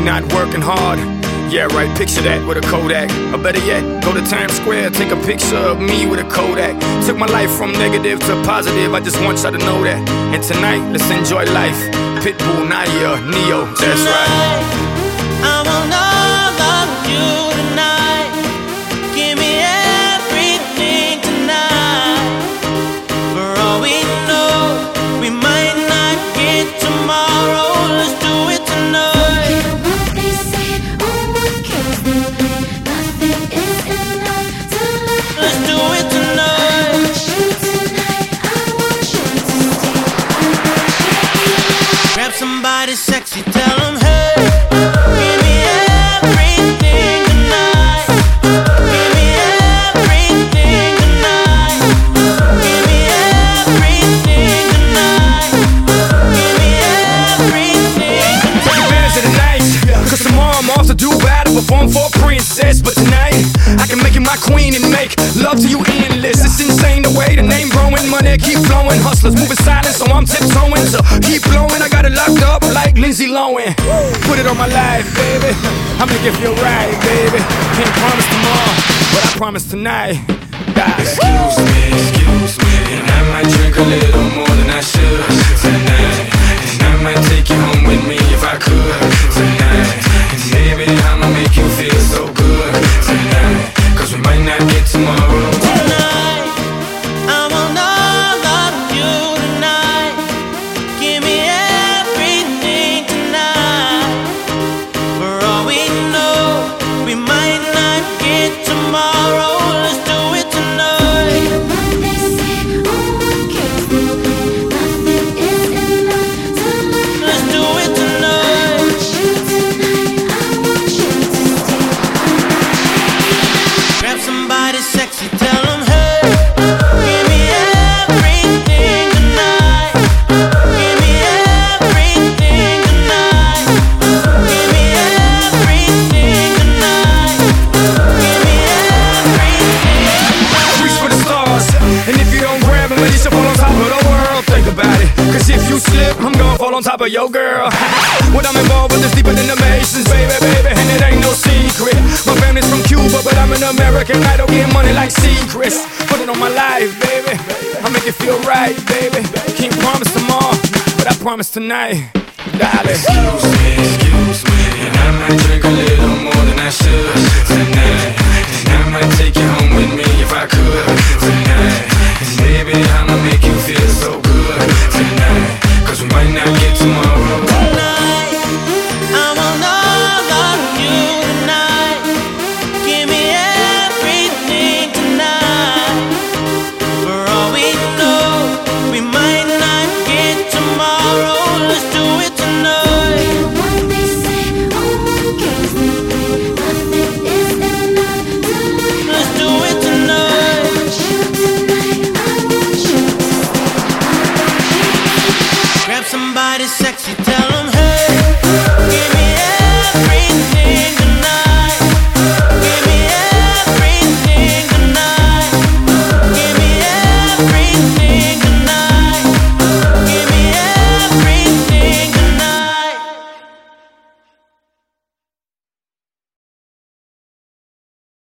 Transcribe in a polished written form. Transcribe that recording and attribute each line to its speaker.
Speaker 1: not working hard. Yeah, right, picture that with a Kodak. Or better yet, go to Times Square, take a picture of me with a Kodak. Took my life from negative to positive, I just want y'all to know that. And tonight, let's enjoy life. Pitbull, Naya, Neo, that's right.
Speaker 2: I want all of you tonight. Give me everything tonight. For all we know, we might not get tomorrow. Let's do it tonight. Let's do it tonight. Grab somebody sexy, tell them hey. Give me everything tonight. Give me everything tonight. Give me everything tonight. Give me everything tonight.
Speaker 1: Take advantage of the night, cause tomorrow I'm off to do battle, perform for a princess. But tonight, I can make you my queen and make love to you endless. It's insane the way the name growing, money keep flowing. Hustlers moving silent, so I'm tiptoeing. So keep blowing, I got it locked up like Lindsay Lohan. Put it on my life, baby, I'll make it feel right, baby. Can't promise tomorrow, but I promise tonight.
Speaker 3: Excuse me, and I might drink a little more than I should tonight. And I might take you home with me if I could tonight. And baby, I'ma make you feel so good tonight, cause we might not get tomorrow.
Speaker 2: Tonight, I want all of you tonight. Give me everything tonight. For all we know, we might not get tomorrow. Let's do it tonight. Let's do it tonight. Grab somebody sexy, tell them hey. Give me everything tonight. Give me everything tonight. Give me everything tonight. Give me everything.
Speaker 1: Reach for the stars, and if you don't grab them, you should fall on top of the world. Think about it, cause if you slip, I'm gonna fall on top of your girl. What I'm involved with is deeper than the Masons, baby, and it ain't no secret. My family's from Cuba, but I'm an American idol, getting money like secrets. Put it on my life, baby, I'll make it feel right, baby. Can't promise tomorrow, but I promise tonight, darling.
Speaker 3: Excuse me, and I might drink a little more than I should tonight. And I might take you home with me if I could tonight. And baby, I'ma make you feel so good tonight, cause we might not get tomorrow.
Speaker 2: Tonight, I want all of you tonight. Give me everything tonight. For all we know, we might not get tomorrow. Let's do it tonight. Let's do it tonight. Grab somebody sexy.